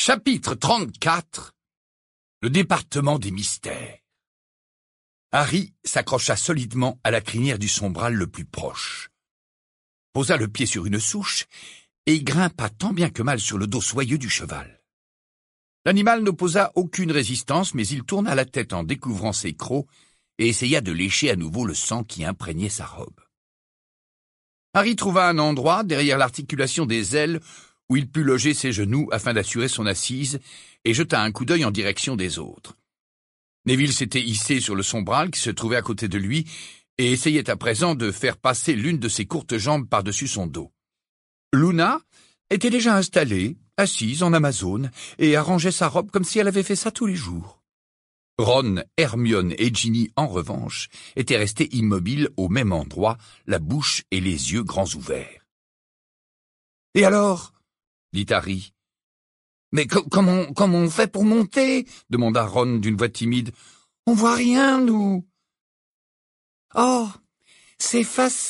Chapitre 34. Le département des mystères. Harry s'accrocha solidement à la crinière du sombral le plus proche, posa le pied sur une souche et y grimpa tant bien que mal sur le dos soyeux du cheval. L'animal n'opposa aucune résistance, mais il tourna la tête en découvrant ses crocs et essaya de lécher à nouveau le sang qui imprégnait sa robe. Harry trouva un endroit derrière l'articulation des ailes où il put loger ses genoux afin d'assurer son assise, et jeta un coup d'œil en direction des autres. Neville s'était hissé sur le sombral qui se trouvait à côté de lui et essayait à présent de faire passer l'une de ses courtes jambes par-dessus son dos. Luna était déjà installée, assise en Amazone, et arrangeait sa robe comme si elle avait fait ça tous les jours. Ron, Hermione et Ginny, en revanche, étaient restés immobiles au même endroit, la bouche et les yeux grands ouverts. « Et alors ?» dit Harry. « Mais comment on fait pour monter ?» demanda Ron d'une voix timide. « On voit rien, nous. »« Oh, c'est facile, »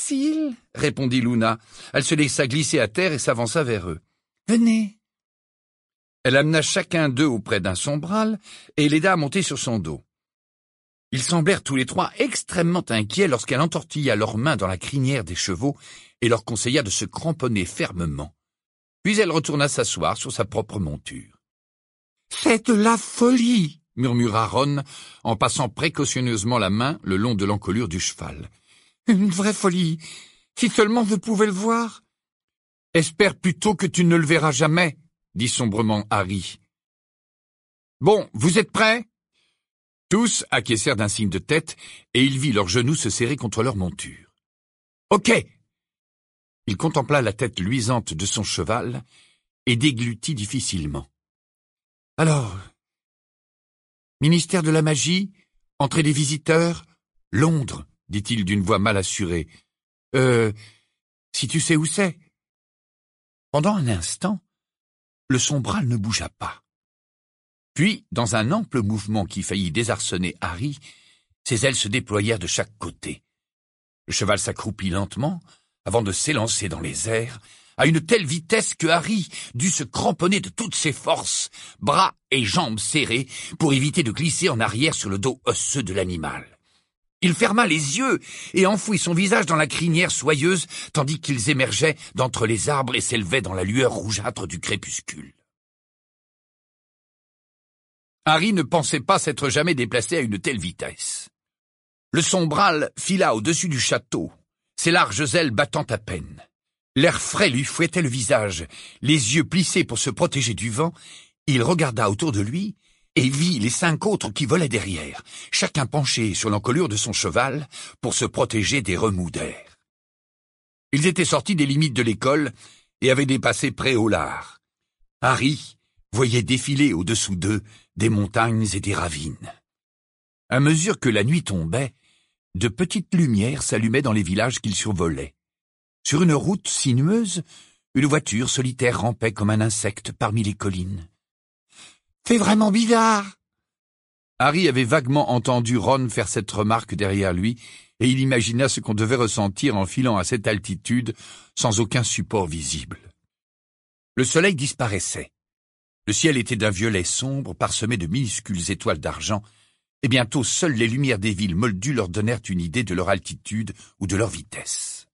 répondit Luna. Elle se laissa glisser à terre et s'avança vers eux. « Venez. » Elle amena chacun d'eux auprès d'un sombral et l'aida à monter sur son dos. Ils semblèrent tous les trois extrêmement inquiets lorsqu'elle entortilla leurs mains dans la crinière des chevaux et leur conseilla de se cramponner fermement. Puis elle retourna s'asseoir sur sa propre monture. « C'est de la folie !» murmura Ron, en passant précautionneusement la main le long de l'encolure du cheval. « Une vraie folie. Si seulement vous pouvez le voir. »« Espère plutôt que tu ne le verras jamais, » dit sombrement Harry. « Bon, vous êtes prêts ?» Tous acquiescèrent d'un signe de tête, et il vit leurs genoux se serrer contre leur monture. « Ok !» Il contempla la tête luisante de son cheval et déglutit difficilement. « Alors, ministère de la magie, entrée des visiteurs, Londres, dit-il d'une voix mal assurée. Si tu sais où c'est. » Pendant un instant, le sombral ne bougea pas. Puis, dans un ample mouvement qui faillit désarçonner Harry, ses ailes se déployèrent de chaque côté. Le cheval s'accroupit lentement, avant de s'élancer dans les airs, à une telle vitesse que Harry dut se cramponner de toutes ses forces, bras et jambes serrés, pour éviter de glisser en arrière sur le dos osseux de l'animal. Il ferma les yeux et enfouit son visage dans la crinière soyeuse, tandis qu'ils émergeaient d'entre les arbres et s'élevaient dans la lueur rougeâtre du crépuscule. Harry ne pensait pas s'être jamais déplacé à une telle vitesse. Le sombral fila au-dessus du château, ses larges ailes battant à peine. L'air frais lui fouettait le visage, les yeux plissés pour se protéger du vent. Il regarda autour de lui et vit les 5 autres qui volaient derrière, chacun penché sur l'encolure de son cheval pour se protéger des remous d'air. Ils étaient sortis des limites de l'école et avaient dépassé Pré-au-Lard. Harry voyait défiler au-dessous d'eux des montagnes et des ravines. À mesure que la nuit tombait, de petites lumières s'allumaient dans les villages qu'ils survolaient. Sur une route sinueuse, une voiture solitaire rampait comme un insecte parmi les collines. « C'est vraiment bizarre !» Harry avait vaguement entendu Ron faire cette remarque derrière lui, et il imagina ce qu'on devait ressentir en filant à cette altitude, sans aucun support visible. Le soleil disparaissait. Le ciel était d'un violet sombre, parsemé de minuscules étoiles d'argent, et bientôt seules les lumières des villes moldues leur donnèrent une idée de leur altitude ou de leur vitesse.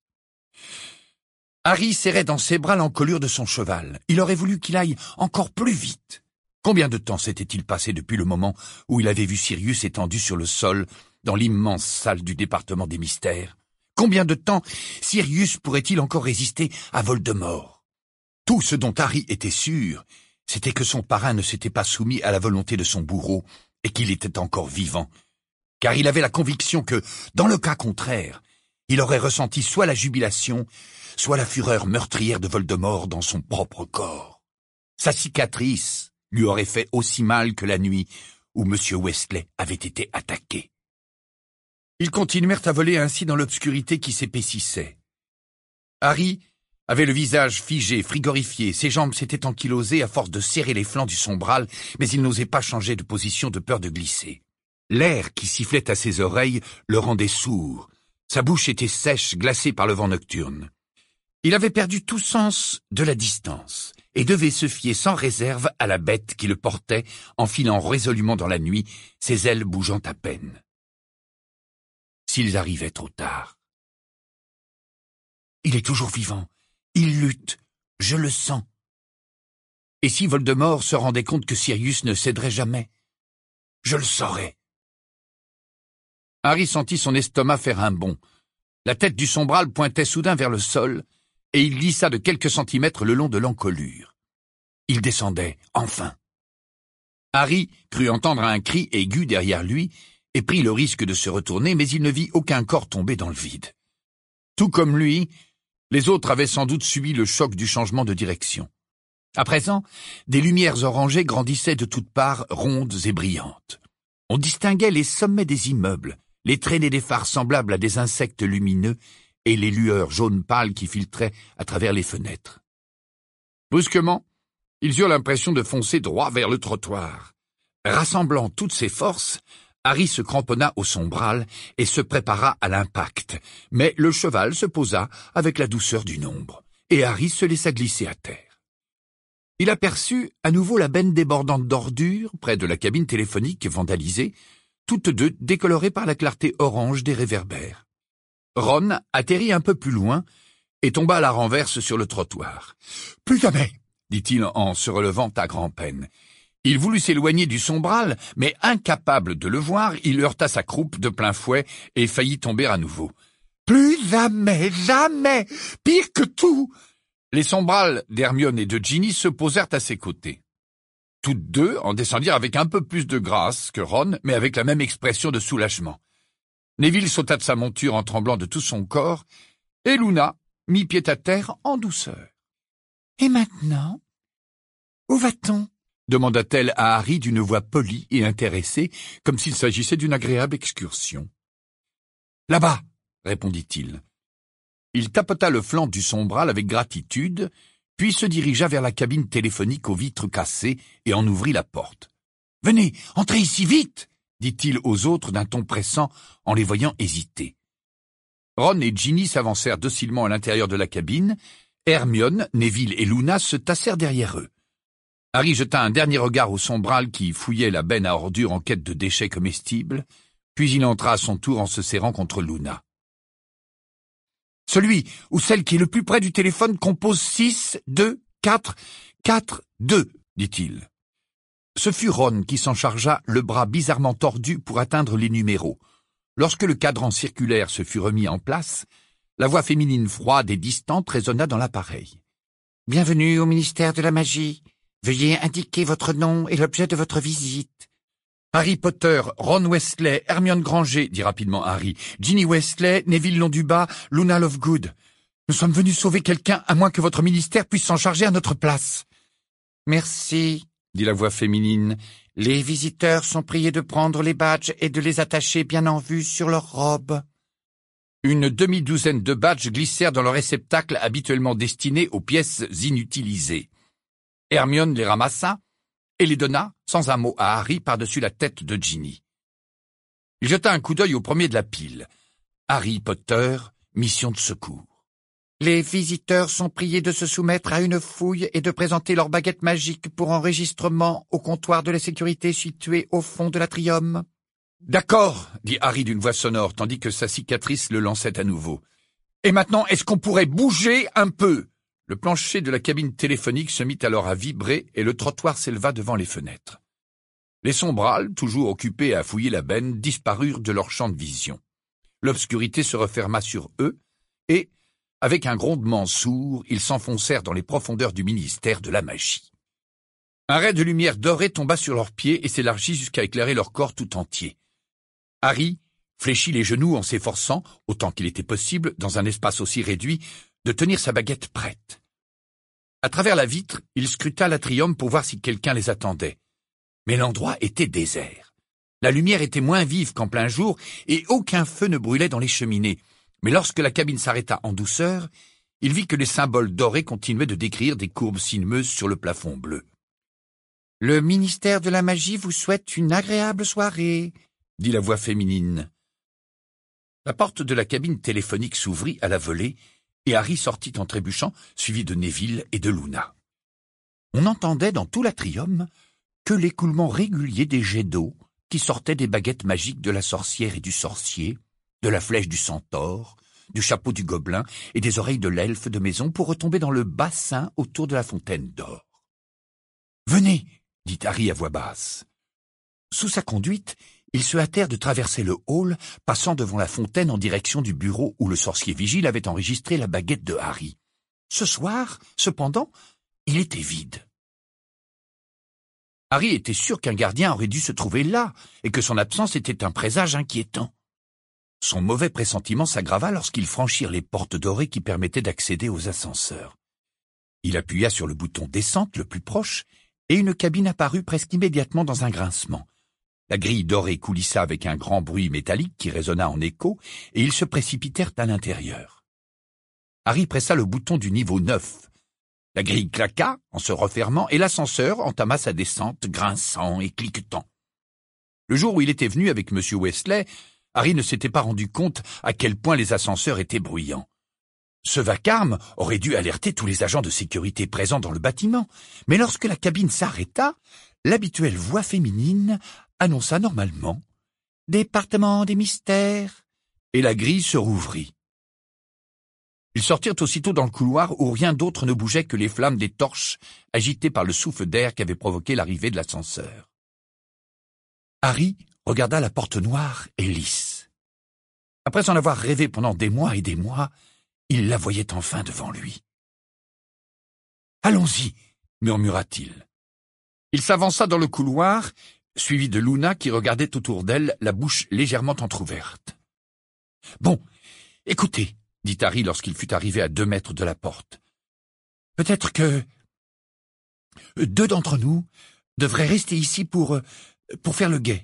Harry serrait dans ses bras l'encolure de son cheval. Il aurait voulu qu'il aille encore plus vite. Combien de temps s'était-il passé depuis le moment où il avait vu Sirius étendu sur le sol dans l'immense salle du département des mystères? Combien de temps Sirius pourrait-il encore résister à Voldemort? Tout ce dont Harry était sûr, c'était que son parrain ne s'était pas soumis à la volonté de son bourreau et qu'il était encore vivant, car il avait la conviction que, dans le cas contraire, il aurait ressenti soit la jubilation, soit la fureur meurtrière de Voldemort dans son propre corps. Sa cicatrice lui aurait fait aussi mal que la nuit où M. Weasley avait été attaqué. Ils continuèrent à voler ainsi dans l'obscurité qui s'épaississait. Harry avait le visage figé, frigorifié, ses jambes s'étaient ankylosées à force de serrer les flancs du sombral, mais il n'osait pas changer de position de peur de glisser. L'air qui sifflait à ses oreilles le rendait sourd. Sa bouche était sèche, glacée par le vent nocturne. Il avait perdu tout sens de la distance, et devait se fier sans réserve à la bête qui le portait, enfilant résolument dans la nuit, ses ailes bougeant à peine. S'ils arrivaient trop tard. Il est toujours vivant, il lutte, je le sens. Et si Voldemort se rendait compte que Sirius ne céderait jamais, je le saurais. Harry sentit son estomac faire un bond. La tête du Sombral pointait soudain vers le sol, et il glissa de quelques centimètres le long de l'encolure. Il descendait, enfin. Harry crut entendre un cri aigu derrière lui, et prit le risque de se retourner, mais il ne vit aucun corps tomber dans le vide. Tout comme lui, les autres avaient sans doute subi le choc du changement de direction. À présent, des lumières orangées grandissaient de toutes parts, rondes et brillantes. On distinguait les sommets des immeubles, les traînées des phares semblables à des insectes lumineux et les lueurs jaunes pâles qui filtraient à travers les fenêtres. Brusquement, ils eurent l'impression de foncer droit vers le trottoir. Rassemblant toutes ses forces, Harry se cramponna au sombral et se prépara à l'impact, mais le cheval se posa avec la douceur d'une ombre, et Harry se laissa glisser à terre. Il aperçut à nouveau la benne débordante d'ordures près de la cabine téléphonique vandalisée, toutes deux décolorées par la clarté orange des réverbères. Ron atterrit un peu plus loin et tomba à la renverse sur le trottoir. « Plus jamais !» dit-il en se relevant à grand-peine. Il voulut s'éloigner du sombral, mais incapable de le voir, il heurta sa croupe de plein fouet et faillit tomber à nouveau. « Plus jamais, jamais! Pire que tout !» Les sombrales d'Hermione et de Ginny se posèrent à ses côtés. Toutes deux en descendirent avec un peu plus de grâce que Ron, mais avec la même expression de soulagement. Neville sauta de sa monture en tremblant de tout son corps, et Luna mit pied à terre en douceur. « Et maintenant, où va-t-on » demanda-t-elle à Harry d'une voix polie et intéressée, comme s'il s'agissait d'une agréable excursion. « Là-bas » répondit-il. Il tapota le flanc du sombral avec gratitude, puis se dirigea vers la cabine téléphonique aux vitres cassées et en ouvrit la porte. « Venez, entrez ici, vite !» dit-il aux autres d'un ton pressant en les voyant hésiter. Ron et Ginny s'avancèrent docilement à l'intérieur de la cabine. Hermione, Neville et Luna se tassèrent derrière eux. Harry jeta un dernier regard au sombral qui fouillait la benne à ordures en quête de déchets comestibles, puis il entra à son tour en se serrant contre Luna. « Celui ou celle qui est le plus près du téléphone compose 6, 2, 4, 4, 2, dit-il. Ce fut Ron qui s'en chargea, le bras bizarrement tordu pour atteindre les numéros. Lorsque le cadran circulaire se fut remis en place, la voix féminine froide et distante résonna dans l'appareil. « Bienvenue au ministère de la Magie. Veuillez indiquer votre nom et l'objet de votre visite. »« Harry Potter, Ron Weasley, Hermione Granger, » dit rapidement Harry. « Ginny Weasley, Neville Londubat, Luna Lovegood. Nous sommes venus sauver quelqu'un, à moins que votre ministère puisse s'en charger à notre place. »« Merci, » dit la voix féminine. « Les visiteurs sont priés de prendre les badges et de les attacher bien en vue sur leurs robes. » Une demi-douzaine de badges glissèrent dans le réceptacle habituellement destiné aux pièces inutilisées. Hermione les ramassa et les donna, sans un mot, à Harry par-dessus la tête de Ginny. Il jeta un coup d'œil au premier de la pile. Harry Potter, mission de secours. Les visiteurs sont priés de se soumettre à une fouille et de présenter leur baguette magique pour enregistrement au comptoir de la sécurité situé au fond de l'atrium. « D'accord, » dit Harry d'une voix sonore, tandis que sa cicatrice le lançait à nouveau. « Et maintenant, est-ce qu'on pourrait bouger un peu ?» Le plancher de la cabine téléphonique se mit alors à vibrer et le trottoir s'éleva devant les fenêtres. Les sombrales, toujours occupés à fouiller la benne, disparurent de leur champ de vision. L'obscurité se referma sur eux et, avec un grondement sourd, ils s'enfoncèrent dans les profondeurs du ministère de la Magie. Un ray de lumière dorée tomba sur leurs pieds et s'élargit jusqu'à éclairer leur corps tout entier. Harry fléchit les genoux en s'efforçant, autant qu'il était possible, dans un espace aussi réduit, de tenir sa baguette prête. À travers la vitre, il scruta l'atrium pour voir si quelqu'un les attendait. Mais l'endroit était désert. La lumière était moins vive qu'en plein jour et aucun feu ne brûlait dans les cheminées. Mais lorsque la cabine s'arrêta en douceur, il vit que les symboles dorés continuaient de décrire des courbes sinueuses sur le plafond bleu. « Le ministère de la Magie vous souhaite une agréable soirée », dit la voix féminine. La porte de la cabine téléphonique s'ouvrit à la volée et Harry sortit en trébuchant, suivi de Neville et de Luna. On entendait dans tout l'atrium que l'écoulement régulier des jets d'eau qui sortaient des baguettes magiques de la sorcière et du sorcier, de la flèche du centaure, du chapeau du gobelin et des oreilles de l'elfe de maison pour retomber dans le bassin autour de la fontaine d'or. « Venez !» dit Harry à voix basse. Sous sa conduite, ils se hâtèrent de traverser le hall, passant devant la fontaine en direction du bureau où le sorcier vigile avait enregistré la baguette de Harry. Ce soir, cependant, il était vide. Harry était sûr qu'un gardien aurait dû se trouver là et que son absence était un présage inquiétant. Son mauvais pressentiment s'aggrava lorsqu'ils franchirent les portes dorées qui permettaient d'accéder aux ascenseurs. Il appuya sur le bouton descente le plus proche et une cabine apparut presque immédiatement dans un grincement. La grille dorée coulissa avec un grand bruit métallique qui résonna en écho et ils se précipitèrent à l'intérieur. Harry pressa le bouton du niveau 9. La grille claqua en se refermant et l'ascenseur entama sa descente grinçant et cliquetant. Le jour où il était venu avec M. Weasley, Harry ne s'était pas rendu compte à quel point les ascenseurs étaient bruyants. Ce vacarme aurait dû alerter tous les agents de sécurité présents dans le bâtiment, mais lorsque la cabine s'arrêta, l'habituelle voix féminine annonça normalement « Département des mystères » et la grille se rouvrit. Ils sortirent aussitôt dans le couloir où rien d'autre ne bougeait que les flammes des torches agitées par le souffle d'air qu'avait provoqué l'arrivée de l'ascenseur. Harry regarda la porte noire et lisse. Après en avoir rêvé pendant des mois et des mois, il la voyait enfin devant lui. « Allons-y » murmura-t-il. Il s'avança dans le couloir, suivi de Luna qui regardait autour d'elle, la bouche légèrement entr'ouverte. « Bon, écoutez » dit Harry lorsqu'il fut arrivé à 2 mètres de la porte. « Peut-être que 2 d'entre nous devraient rester ici pour faire le guet. »«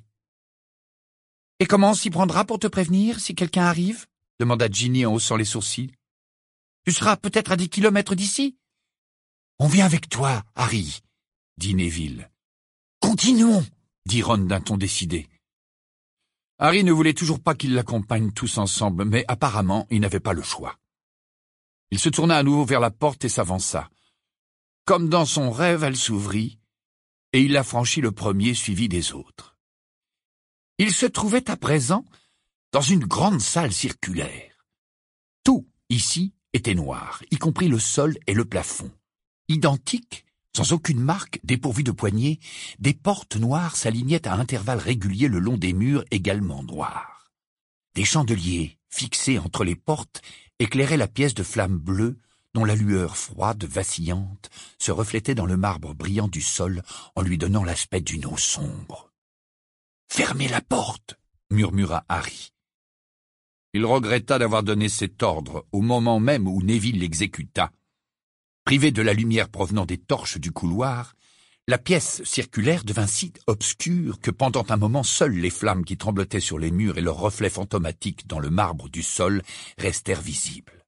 Et comment on s'y prendra pour te prévenir si quelqu'un arrive ?» demanda Ginny en haussant les sourcils. « Tu seras peut-être à 10 kilomètres d'ici ?»« On vient avec toi, Harry, » dit Neville. « Continuons, » dit Ron d'un ton décidé. Harry ne voulait toujours pas qu'ils l'accompagnent tous ensemble, mais apparemment il n'avait pas le choix. Il se tourna à nouveau vers la porte et s'avança. Comme dans son rêve, elle s'ouvrit, et il la franchit le premier, suivi des autres. Il se trouvait à présent dans une grande salle circulaire. Tout, ici, était noir, y compris le sol et le plafond. Identiques, sans aucune marque, dépourvues de poignées, des portes noires s'alignaient à intervalles réguliers le long des murs également noirs. Des chandeliers, fixés entre les portes, éclairaient la pièce de flammes bleues dont la lueur froide, vacillante, se reflétait dans le marbre brillant du sol en lui donnant l'aspect d'une eau sombre. « Fermez la porte !» murmura Harry. Il regretta d'avoir donné cet ordre au moment même où Neville l'exécuta. Privé de la lumière provenant des torches du couloir, la pièce circulaire devint si obscure que pendant un moment seules les flammes qui tremblotaient sur les murs et leurs reflets fantomatiques dans le marbre du sol restèrent visibles.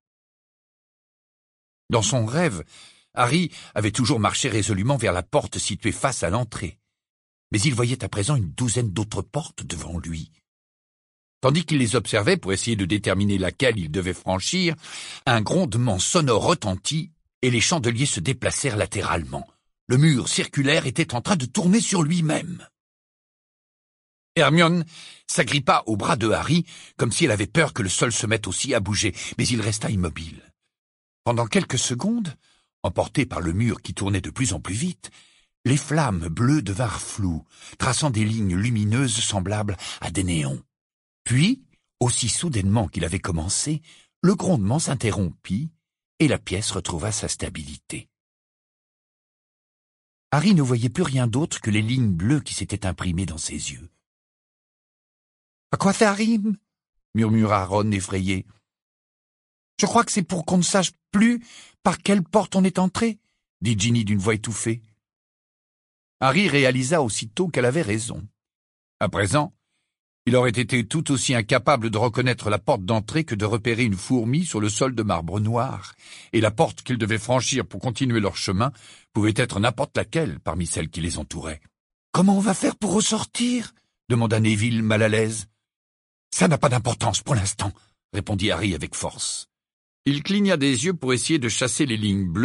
Dans son rêve, Harry avait toujours marché résolument vers la porte située face à l'entrée, mais il voyait à présent une douzaine d'autres portes devant lui. Tandis qu'il les observait pour essayer de déterminer laquelle il devait franchir, un grondement sonore retentit et les chandeliers se déplacèrent latéralement. Le mur circulaire était en train de tourner sur lui-même. Hermione s'agrippa au bras de Harry, comme si elle avait peur que le sol se mette aussi à bouger, mais il resta immobile. Pendant quelques secondes, emporté par le mur qui tournait de plus en plus vite, les flammes bleues devinrent floues, traçant des lignes lumineuses semblables à des néons. Puis, aussi soudainement qu'il avait commencé, le grondement s'interrompit et la pièce retrouva sa stabilité. Harry ne voyait plus rien d'autre que les lignes bleues qui s'étaient imprimées dans ses yeux. « À quoi ça rime ?» murmura Ron effrayé. « Je crois que c'est pour qu'on ne sache plus par quelle porte on est entré, » dit Ginny d'une voix étouffée. Harry réalisa aussitôt qu'elle avait raison. À présent, il aurait été tout aussi incapable de reconnaître la porte d'entrée que de repérer une fourmi sur le sol de marbre noir, et la porte qu'ils devaient franchir pour continuer leur chemin pouvait être n'importe laquelle parmi celles qui les entouraient. « Comment on va faire pour ressortir ?» demanda Neville, mal à l'aise. « Ça n'a pas d'importance pour l'instant, » répondit Harry avec force. Il cligna des yeux pour essayer de chasser les lignes bleues,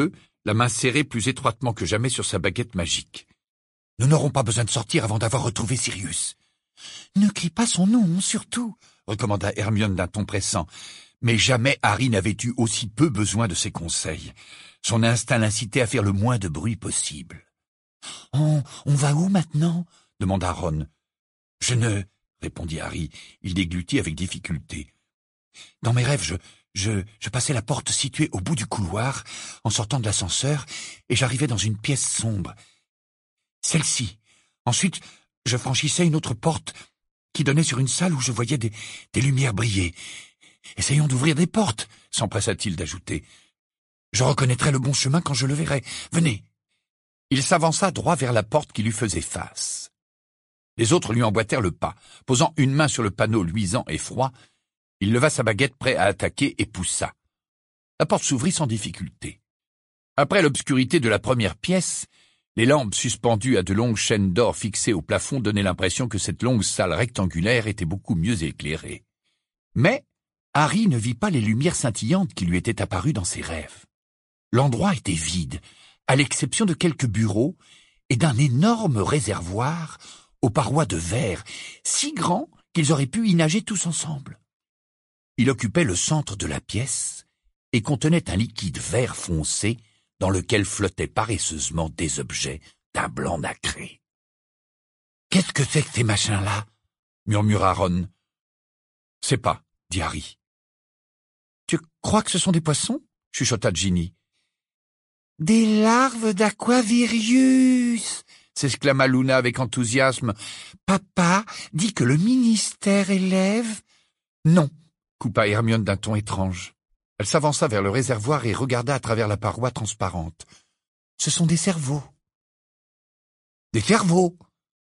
la main serrée plus étroitement que jamais sur sa baguette magique. « Nous n'aurons pas besoin de sortir avant d'avoir retrouvé Sirius. »« Ne crie pas son nom, surtout, » recommanda Hermione d'un ton pressant. Mais jamais Harry n'avait eu aussi peu besoin de ses conseils. Son instinct l'incitait à faire le moins de bruit possible. « On va où maintenant ?» demanda Ron. « Je ne... » répondit Harry. Il déglutit avec difficulté. « Dans mes rêves, je passais la porte située au bout du couloir, en sortant de l'ascenseur, et j'arrivais dans une pièce sombre. Celle-ci. Ensuite, je franchissais une autre porte qui donnait sur une salle où je voyais des lumières briller. Essayons d'ouvrir des portes, s'empressa-t-il d'ajouter. Je reconnaîtrai le bon chemin quand je le verrai. Venez. » Il s'avança droit vers la porte qui lui faisait face. Les autres lui emboîtèrent le pas. Posant une main sur le panneau luisant et froid, il leva sa baguette prêt à attaquer et poussa. La porte s'ouvrit sans difficulté. Après l'obscurité de la première pièce, les lampes suspendues à de longues chaînes d'or fixées au plafond donnaient l'impression que cette longue salle rectangulaire était beaucoup mieux éclairée. Mais Harry ne vit pas les lumières scintillantes qui lui étaient apparues dans ses rêves. L'endroit était vide, à l'exception de quelques bureaux et d'un énorme réservoir aux parois de verre, si grand qu'ils auraient pu y nager tous ensemble. Il occupait le centre de la pièce et contenait un liquide vert foncé dans lequel flottaient paresseusement des objets d'un blanc nacré. « Qu'est-ce que c'est que ces machins-là » murmura Ron. « Sais pas, » dit Harry. « Tu crois que ce sont des poissons » chuchota Ginny. « Des larves d'Aquavirius » s'exclama Luna avec enthousiasme. « Papa dit que le ministère élève... » « Non » coupa Hermione d'un ton étrange. Elle s'avança vers le réservoir et regarda à travers la paroi transparente. « Ce sont des cerveaux. »« Des cerveaux ?»« Oui. »«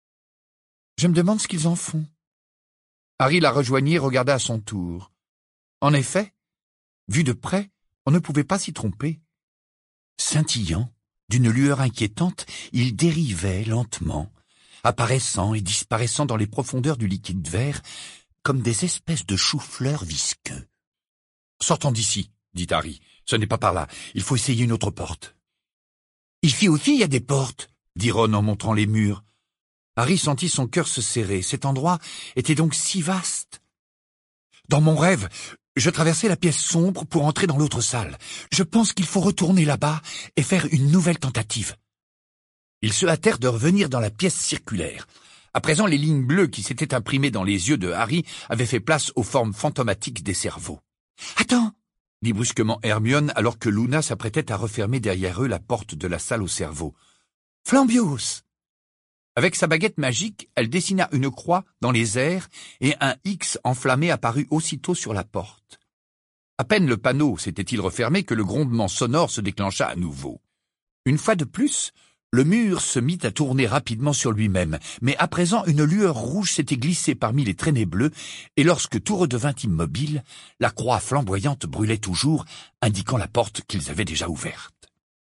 Je me demande ce qu'ils en font. » Harry la rejoignit et regarda à son tour. En effet, vu de près, on ne pouvait pas s'y tromper. Scintillant, d'une lueur inquiétante, il dérivait lentement, apparaissant et disparaissant dans les profondeurs du liquide vert, comme des espèces de choux-fleurs visqueux. « Sortons d'ici, » dit Harry. « Ce n'est pas par là. Il faut essayer une autre porte. »« Ici aussi, il y a des portes, » dit Ron en montrant les murs. Harry sentit son cœur se serrer. Cet endroit était donc si vaste. « Dans mon rêve, je traversais la pièce sombre pour entrer dans l'autre salle. Je pense qu'il faut retourner là-bas et faire une nouvelle tentative. » Ils se hâtèrent de revenir dans la pièce circulaire. À présent, les lignes bleues qui s'étaient imprimées dans les yeux de Harry avaient fait place aux formes fantomatiques des cerveaux. « Attends !» dit brusquement Hermione alors que Luna s'apprêtait à refermer derrière eux la porte de la salle aux cerveaux. « Flambios !» Avec sa baguette magique, elle dessina une croix dans les airs et un X enflammé apparut aussitôt sur la porte. À peine le panneau s'était-il refermé que le grondement sonore se déclencha à nouveau. Une fois de plus, le mur se mit à tourner rapidement sur lui-même, mais à présent une lueur rouge s'était glissée parmi les traînées bleues, et lorsque tout redevint immobile, la croix flamboyante brûlait toujours, indiquant la porte qu'ils avaient déjà ouverte.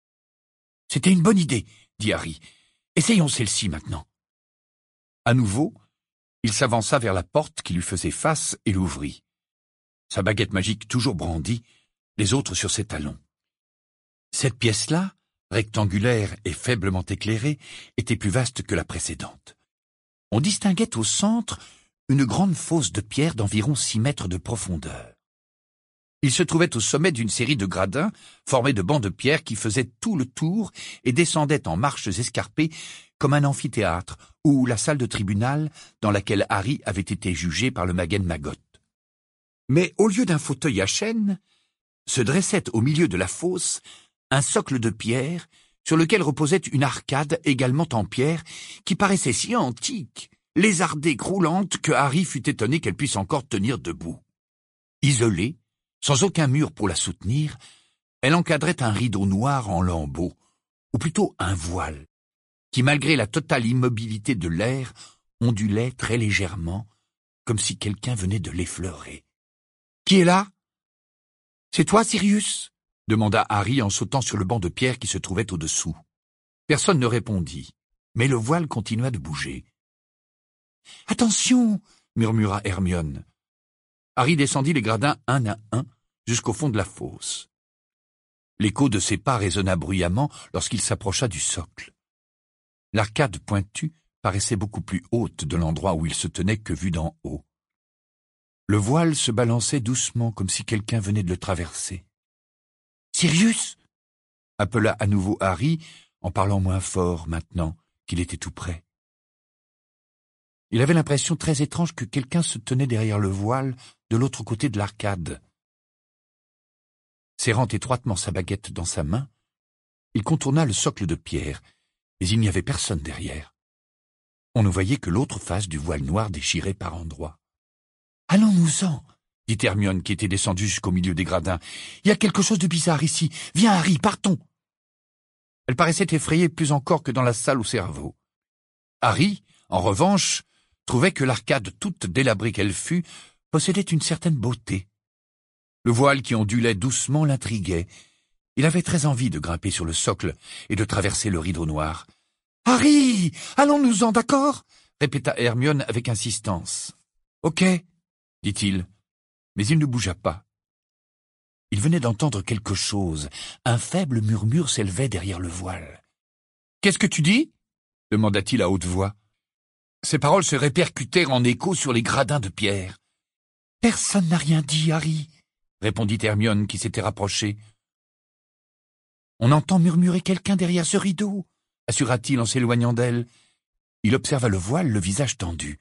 « C'était une bonne idée, » dit Harry. « Essayons celle-ci maintenant. » À nouveau, il s'avança vers la porte qui lui faisait face et l'ouvrit. Sa baguette magique toujours brandie, les autres sur ses talons. Cette pièce-là, rectangulaire et faiblement éclairée, était plus vaste que la précédente. On distinguait au centre une grande fosse de pierre d'environ 6 mètres de profondeur. Il se trouvait au sommet d'une série de gradins formés de bancs de pierre qui faisaient tout le tour et descendaient en marches escarpées comme un amphithéâtre ou la salle de tribunal dans laquelle Harry avait été jugé par le Maguen Maggot. Mais au lieu d'un fauteuil à chaîne, se dressait au milieu de la fosse un socle de pierre sur lequel reposait une arcade également en pierre qui paraissait si antique, lézardée, croulante, que Harry fut étonné qu'elle puisse encore tenir debout. Isolée, sans aucun mur pour la soutenir, elle encadrait un rideau noir en lambeaux, ou plutôt un voile, qui malgré la totale immobilité de l'air, ondulait très légèrement, comme si quelqu'un venait de l'effleurer. « Qui est là ?»« C'est toi, Sirius ?» demanda Harry en sautant sur le banc de pierre qui se trouvait au-dessous. Personne ne répondit, mais le voile continua de bouger. « Attention !» murmura Hermione. Harry descendit les gradins un à un jusqu'au fond de la fosse. L'écho de ses pas résonna bruyamment lorsqu'il s'approcha du socle. L'arcade pointue paraissait beaucoup plus haute de l'endroit où il se tenait que vue d'en haut. Le voile se balançait doucement comme si quelqu'un venait de le traverser. « Sirius !» appela à nouveau Harry, en parlant moins fort maintenant qu'il était tout près. Il avait l'impression très étrange que quelqu'un se tenait derrière le voile de l'autre côté de l'arcade. Serrant étroitement sa baguette dans sa main, il contourna le socle de pierre, mais il n'y avait personne derrière. On ne voyait que l'autre face du voile noir déchiré par endroits. « Allons-nous-en !» dit Hermione qui était descendue jusqu'au milieu des gradins. « Il y a quelque chose de bizarre ici. Viens, Harry, partons !» Elle paraissait effrayée plus encore que dans la salle au cerveau. Harry, en revanche, trouvait que l'arcade, toute délabrée qu'elle fût, possédait une certaine beauté. Le voile qui ondulait doucement l'intriguait. Il avait très envie de grimper sur le socle et de traverser le rideau noir. « Harry, allons-nous-en, d'accord ?» répéta Hermione avec insistance. « Ok, » dit-il, mais il ne bougea pas. Il venait d'entendre quelque chose. Un faible murmure s'élevait derrière le voile. « Qu'est-ce que tu dis ?» demanda-t-il à haute voix. Ses paroles se répercutèrent en écho sur les gradins de pierre. « Personne n'a rien dit, Harry, » répondit Hermione qui s'était rapprochée. « On entend murmurer quelqu'un derrière ce rideau, » assura-t-il en s'éloignant d'elle. Il observa le voile, le visage tendu.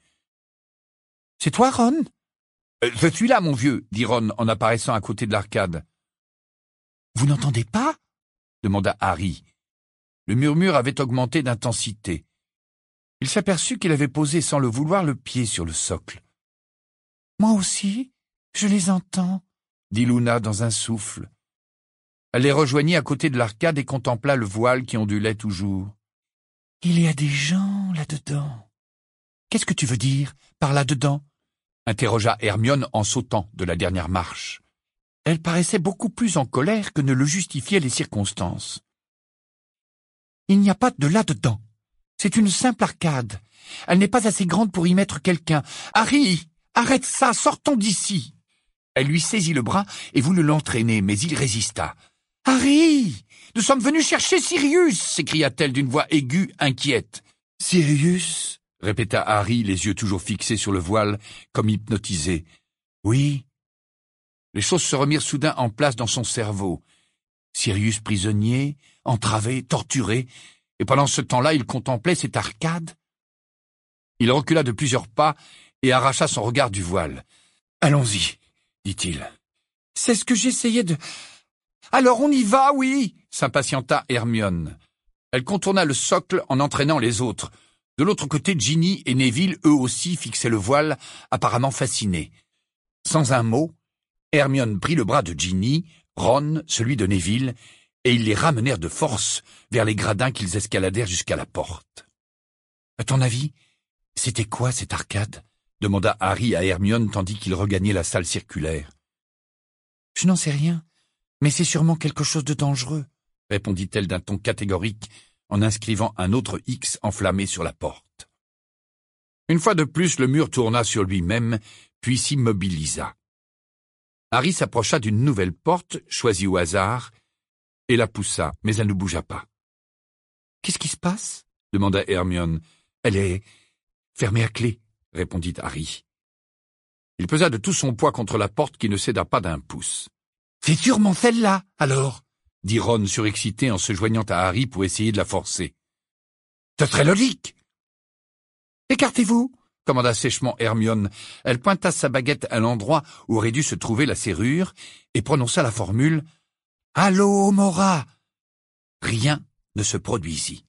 « C'est toi, Ron ?»« Je suis là, mon vieux, » dit Ron en apparaissant à côté de l'arcade. « Vous n'entendez pas ?» demanda Harry. Le murmure avait augmenté d'intensité. Il s'aperçut qu'il avait posé sans le vouloir le pied sur le socle. « Moi aussi, je les entends, » dit Luna dans un souffle. Elle les rejoignit à côté de l'arcade et contempla le voile qui ondulait toujours. « Il y a des gens là-dedans. »« Qu'est-ce que tu veux dire par là-dedans ?» interrogea Hermione en sautant de la dernière marche. Elle paraissait beaucoup plus en colère que ne le justifiaient les circonstances. « Il n'y a pas de là-dedans. C'est une simple arcade. Elle n'est pas assez grande pour y mettre quelqu'un. Harry, arrête ça, sortons d'ici !» Elle lui saisit le bras et voulut l'entraîner, mais il résista. « Harry, nous sommes venus chercher Sirius !» s'écria-t-elle d'une voix aiguë, inquiète. « Sirius ?» répéta Harry, les yeux toujours fixés sur le voile, comme hypnotisé. « Oui. » Les choses se remirent soudain en place dans son cerveau. Sirius prisonnier, entravé, torturé, et pendant ce temps-là, il contemplait cette arcade. Il recula de plusieurs pas et arracha son regard du voile. « Allons-y, » dit-il. « C'est ce que j'essayais de... »« Alors on y va, oui !» s'impatienta Hermione. Elle contourna le socle en entraînant les autres. De l'autre côté, Ginny et Neville, eux aussi, fixaient le voile, apparemment fascinés. Sans un mot, Hermione prit le bras de Ginny, Ron, celui de Neville, et ils les ramenèrent de force vers les gradins qu'ils escaladèrent jusqu'à la porte. « À ton avis, c'était quoi cette arcade ?» demanda Harry à Hermione tandis qu'il regagnait la salle circulaire. « Je n'en sais rien, mais c'est sûrement quelque chose de dangereux, » répondit-elle d'un ton catégorique en inscrivant un autre X enflammé sur la porte. Une fois de plus, le mur tourna sur lui-même, puis s'immobilisa. Harry s'approcha d'une nouvelle porte, choisie au hasard, et la poussa, mais elle ne bougea pas. « Qu'est-ce qui se passe ?» demanda Hermione. « Elle est fermée à clé, » répondit Harry. Il pesa de tout son poids contre la porte qui ne céda pas d'un pouce. « C'est sûrement celle-là, alors !» dit Ron surexcité en se joignant à Harry pour essayer de la forcer. « Ce serait logique !»« Écartez-vous !» commanda sèchement Hermione. Elle pointa sa baguette à l'endroit où aurait dû se trouver la serrure et prononça la formule « Allô, Mora !» Rien ne se produisit.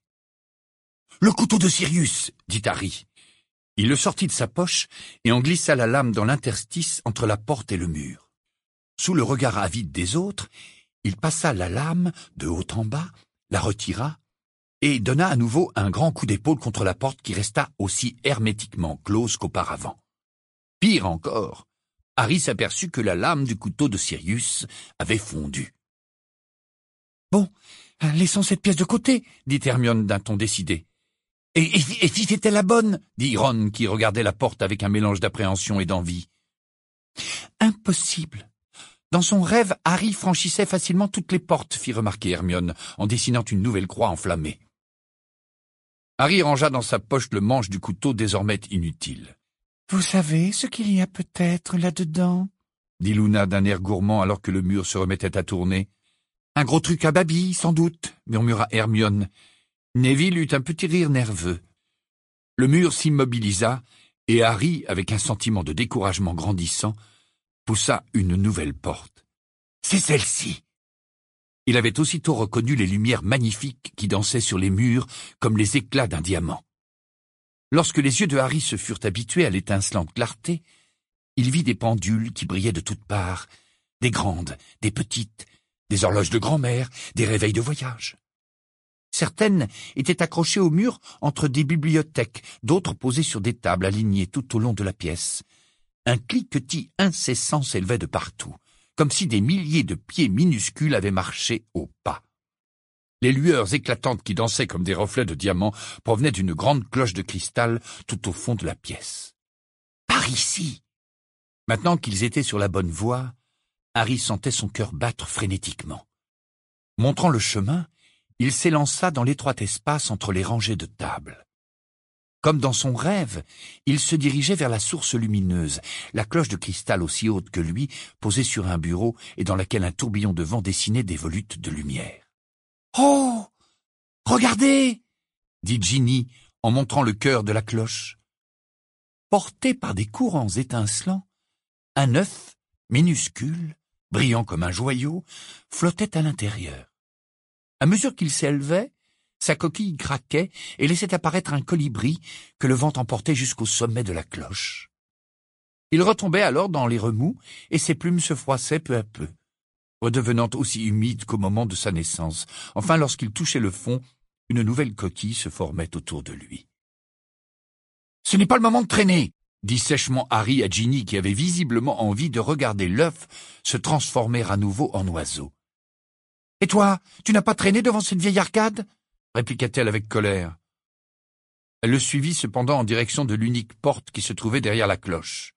« Le couteau de Sirius !» dit Harry. Il le sortit de sa poche et en glissa la lame dans l'interstice entre la porte et le mur. Sous le regard avide des autres, il passa la lame de haut en bas, la retira et donna à nouveau un grand coup d'épaule contre la porte qui resta aussi hermétiquement close qu'auparavant. Pire encore, Harry s'aperçut que la lame du couteau de Sirius avait fondu. « Bon, laissons cette pièce de côté, » dit Hermione d'un ton décidé. « Et si c'était la bonne ?» dit Ron qui regardait la porte avec un mélange d'appréhension et d'envie. « Impossible. Dans son rêve, Harry franchissait facilement toutes les portes, fit remarquer Hermione, en dessinant une nouvelle croix enflammée. Harry rangea dans sa poche le manche du couteau désormais inutile. « Vous savez ce qu'il y a peut-être là-dedans » dit Luna d'un air gourmand alors que le mur se remettait à tourner. « Un gros truc à Babi, sans doute, » murmura Hermione. Neville eut un petit rire nerveux. Le mur s'immobilisa, et Harry, avec un sentiment de découragement grandissant, poussa une nouvelle porte. « C'est celle-ci !» Il avait aussitôt reconnu les lumières magnifiques qui dansaient sur les murs comme les éclats d'un diamant. Lorsque les yeux de Harry se furent habitués à l'étincelante clarté, il vit des pendules qui brillaient de toutes parts, des grandes, des petites, des horloges de grand-mère, des réveils de voyage. Certaines étaient accrochées au mur entre des bibliothèques, d'autres posées sur des tables alignées tout au long de la pièce. Un cliquetis incessant s'élevait de partout, comme si des milliers de pieds minuscules avaient marché au pas. Les lueurs éclatantes qui dansaient comme des reflets de diamants provenaient d'une grande cloche de cristal tout au fond de la pièce. « Par ici !» Maintenant qu'ils étaient sur la bonne voie, Harry sentait son cœur battre frénétiquement. Montrant le chemin, il s'élança dans l'étroit espace entre les rangées de tables. Comme dans son rêve, il se dirigeait vers la source lumineuse, la cloche de cristal aussi haute que lui, posée sur un bureau et dans laquelle un tourbillon de vent dessinait des volutes de lumière. « Oh ! Regardez !» dit Ginny en montrant le cœur de la cloche. Porté par des courants étincelants, un œuf, minuscule, brillant comme un joyau, flottait à l'intérieur. À mesure qu'il s'élevait, sa coquille craquait et laissait apparaître un colibri que le vent emportait jusqu'au sommet de la cloche. Il retombait alors dans les remous et ses plumes se froissaient peu à peu, redevenant aussi humides qu'au moment de sa naissance. Enfin, lorsqu'il touchait le fond, une nouvelle coquille se formait autour de lui. « Ce n'est pas le moment de traîner !» dit sèchement Harry à Ginny qui avait visiblement envie de regarder l'œuf se transformer à nouveau en oiseau. « Et toi, tu n'as pas traîné devant cette vieille arcade ?» répliqua-t-elle avec colère. Elle le suivit cependant en direction de l'unique porte qui se trouvait derrière la cloche.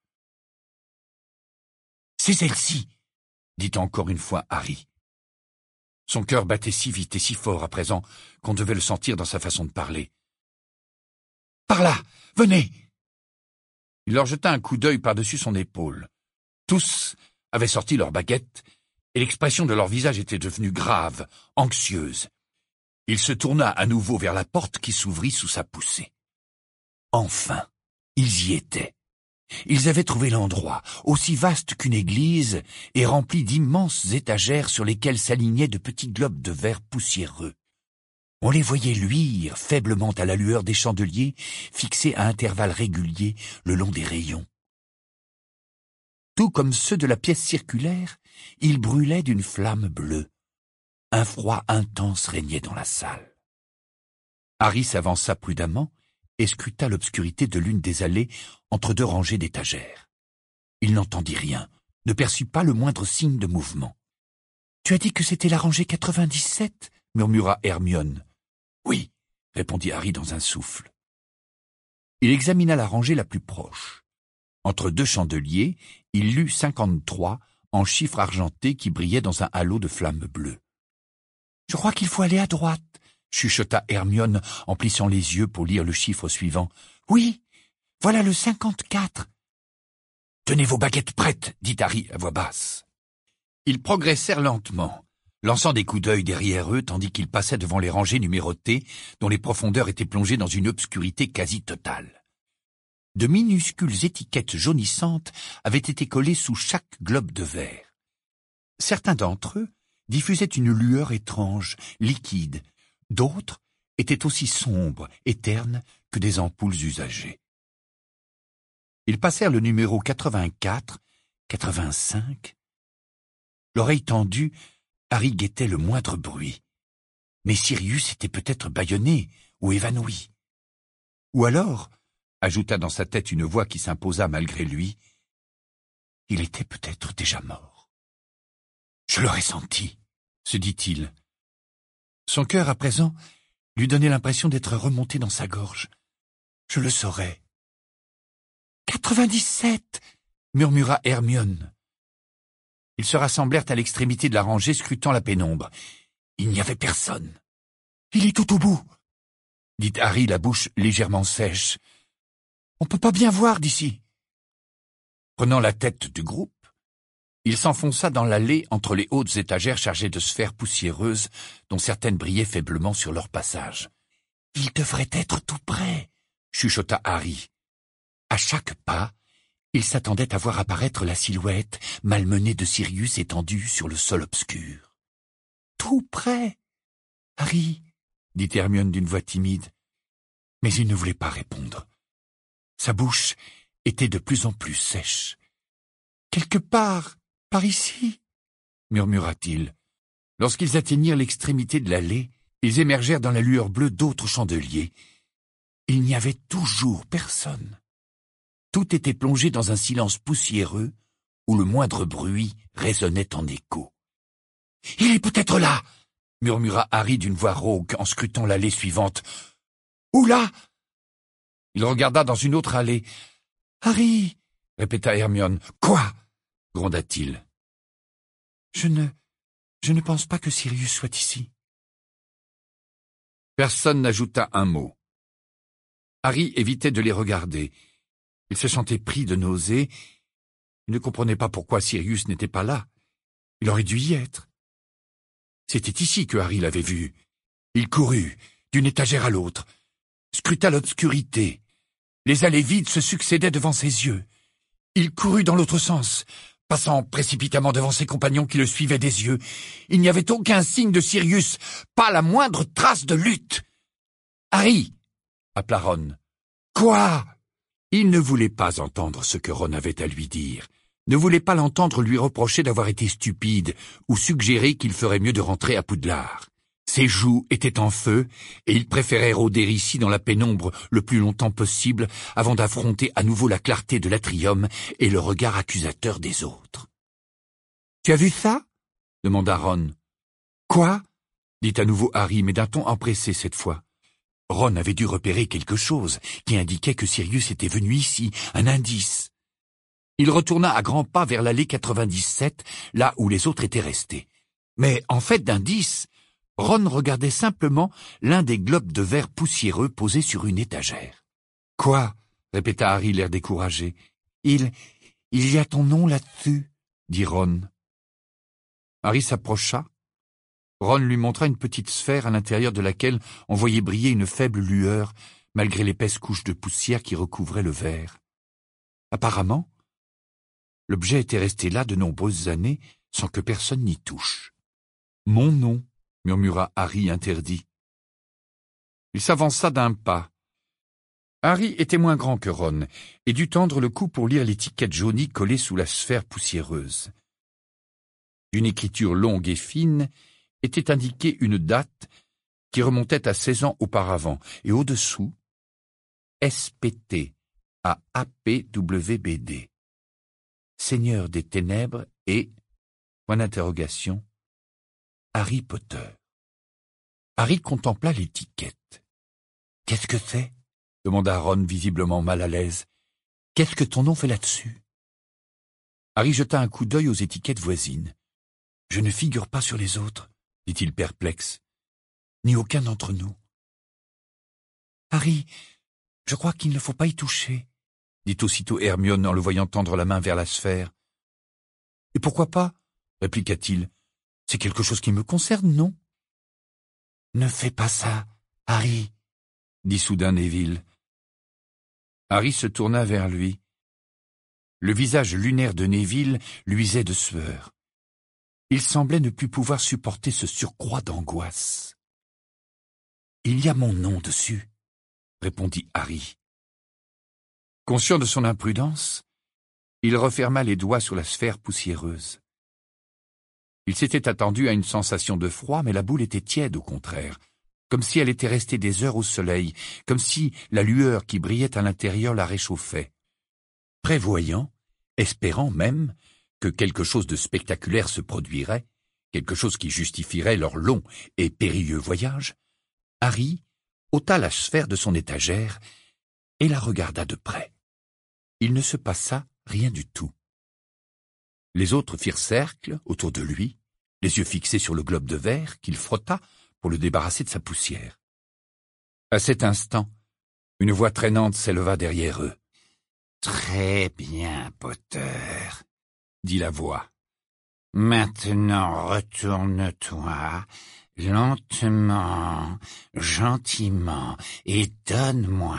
« C'est celle-ci !» dit encore une fois Harry. Son cœur battait si vite et si fort à présent qu'on devait le sentir dans sa façon de parler. « Par là, venez !» Il leur jeta un coup d'œil par-dessus son épaule. Tous avaient sorti leurs baguettes, et l'expression de leur visage était devenue grave, anxieuse. Il se tourna à nouveau vers la porte qui s'ouvrit sous sa poussée. Enfin, ils y étaient. Ils avaient trouvé l'endroit, aussi vaste qu'une église, et rempli d'immenses étagères sur lesquelles s'alignaient de petits globes de verre poussiéreux. On les voyait luire faiblement à la lueur des chandeliers, fixés à intervalles réguliers le long des rayons. Tout comme ceux de la pièce circulaire, ils brûlaient d'une flamme bleue. Un froid intense régnait dans la salle. Harry s'avança prudemment et scruta l'obscurité de l'une des allées entre deux rangées d'étagères. Il n'entendit rien, ne perçut pas le moindre signe de mouvement. « Tu as dit que c'était la rangée 97 ?» murmura Hermione. « Oui, » répondit Harry dans un souffle. Il examina la rangée la plus proche. Entre deux chandeliers, il lut 53 en chiffres argentés qui brillaient dans un halo de flammes bleues. « Je crois qu'il faut aller à droite », chuchota Hermione en plissant les yeux pour lire le chiffre suivant. « Oui, voilà le 54. »« Tenez vos baguettes prêtes, » dit Harry à voix basse. Ils progressèrent lentement, lançant des coups d'œil derrière eux tandis qu'ils passaient devant les rangées numérotées dont les profondeurs étaient plongées dans une obscurité quasi totale. De minuscules étiquettes jaunissantes avaient été collées sous chaque globe de verre. Certains d'entre eux diffusaient une lueur étrange, liquide. D'autres étaient aussi sombres et ternes que des ampoules usagées. Ils passèrent le numéro 84, 85. L'oreille tendue, Harry guettait le moindre bruit. Mais Sirius était peut-être bâillonné ou évanoui. Ou alors, ajouta dans sa tête une voix qui s'imposa malgré lui, il était peut-être déjà mort. « Je l'aurais senti », se dit-il. Son cœur, à présent, lui donnait l'impression d'être remonté dans sa gorge. Je le saurais. « 97 » murmura Hermione. Ils se rassemblèrent à l'extrémité de la rangée, scrutant la pénombre. Il n'y avait personne. « Il est tout au bout !» dit Harry, la bouche légèrement sèche. « On peut pas bien voir d'ici. » Prenant la tête du groupe, il s'enfonça dans l'allée entre les hautes étagères chargées de sphères poussiéreuses dont certaines brillaient faiblement sur leur passage. « Il devrait être tout près !» chuchota Harry. À chaque pas, il s'attendait à voir apparaître la silhouette malmenée de Sirius étendue sur le sol obscur. « Tout près, Harry !» dit Hermione d'une voix timide. Mais il ne voulait pas répondre. Sa bouche était de plus en plus sèche. « Quelque part, par ici !» murmura-t-il. Lorsqu'ils atteignirent l'extrémité de l'allée, ils émergèrent dans la lueur bleue d'autres chandeliers. Il n'y avait toujours personne. Tout était plongé dans un silence poussiéreux où le moindre bruit résonnait en écho. « Il est peut-être là !» murmura Harry d'une voix rauque en scrutant l'allée suivante. « Où là ?» Il regarda dans une autre allée. « Harry !» répéta Hermione. « Quoi ?» gronda-t-il. « Je ne pense pas que Sirius soit ici. » Personne n'ajouta un mot. Harry évitait de les regarder. Il se sentait pris de nausées. Il ne comprenait pas pourquoi Sirius n'était pas là. Il aurait dû y être. C'était ici que Harry l'avait vu. Il courut, d'une étagère à l'autre, scruta l'obscurité. Les allées vides se succédaient devant ses yeux. Il courut dans l'autre sens, passant précipitamment devant ses compagnons qui le suivaient des yeux. Il n'y avait aucun signe de Sirius, pas la moindre trace de lutte. « Harry !» appela Ron. « Quoi ?» Il ne voulait pas entendre ce que Ron avait à lui dire, ne voulait pas l'entendre lui reprocher d'avoir été stupide ou suggérer qu'il ferait mieux de rentrer à Poudlard. Ses joues étaient en feu et il préférait rôder ici dans la pénombre le plus longtemps possible avant d'affronter à nouveau la clarté de l'atrium et le regard accusateur des autres. « Tu as vu ça ?» demanda Ron. « Quoi ?» dit à nouveau Harry, mais d'un ton empressé cette fois. Ron avait dû repérer quelque chose qui indiquait que Sirius était venu ici, un indice. Il retourna à grands pas vers l'allée 97, là où les autres étaient restés. Mais en fait d'indice, Ron regardait simplement l'un des globes de verre poussiéreux posés sur une étagère. « Quoi ?» répéta Harry, l'air découragé. « Il y a ton nom là-dessus, » dit Ron. Harry s'approcha. Ron lui montra une petite sphère à l'intérieur de laquelle on voyait briller une faible lueur, malgré l'épaisse couche de poussière qui recouvrait le verre. Apparemment, l'objet était resté là de nombreuses années sans que personne n'y touche. « Mon nom !» murmura Harry interdit. Il s'avança d'un pas. Harry était moins grand que Ron et dut tendre le cou pour lire l'étiquette jaunie collée sous la sphère poussiéreuse. D'une écriture longue et fine était indiquée une date qui remontait à 16 ans auparavant, et au-dessous, SPT à APWBD. Seigneur des Ténèbres et, point d'interrogation, Harry Potter. Harry contempla l'étiquette. « Qu'est-ce que c'est ?» demanda Ron visiblement mal à l'aise. « Qu'est-ce que ton nom fait là-dessus ?» Harry jeta un coup d'œil aux étiquettes voisines. « Je ne figure pas sur les autres, » dit-il perplexe. « Ni aucun d'entre nous. »« Harry, je crois qu'il ne faut pas y toucher, » dit aussitôt Hermione en le voyant tendre la main vers la sphère. « Et pourquoi pas ?» répliqua-t-il. « C'est quelque chose qui me concerne, non ?»« Ne fais pas ça, Harry, » dit soudain Neville. Harry se tourna vers lui. Le visage lunaire de Neville luisait de sueur. Il semblait ne plus pouvoir supporter ce surcroît d'angoisse. « Il y a mon nom dessus, » répondit Harry. Conscient de son imprudence, il referma les doigts sur la sphère poussiéreuse. Il s'était attendu à une sensation de froid, mais la boule était tiède au contraire, comme si elle était restée des heures au soleil, comme si la lueur qui brillait à l'intérieur la réchauffait. Prévoyant, espérant même, que quelque chose de spectaculaire se produirait, quelque chose qui justifierait leur long et périlleux voyage, Harry ôta la sphère de son étagère et la regarda de près. Il ne se passa rien du tout. Les autres firent cercle autour de lui, les yeux fixés sur le globe de verre qu'il frotta pour le débarrasser de sa poussière. À cet instant, une voix traînante s'éleva derrière eux. « Très bien, Potter, » dit la voix. « Maintenant retourne-toi, lentement, gentiment, et donne-moi ça. »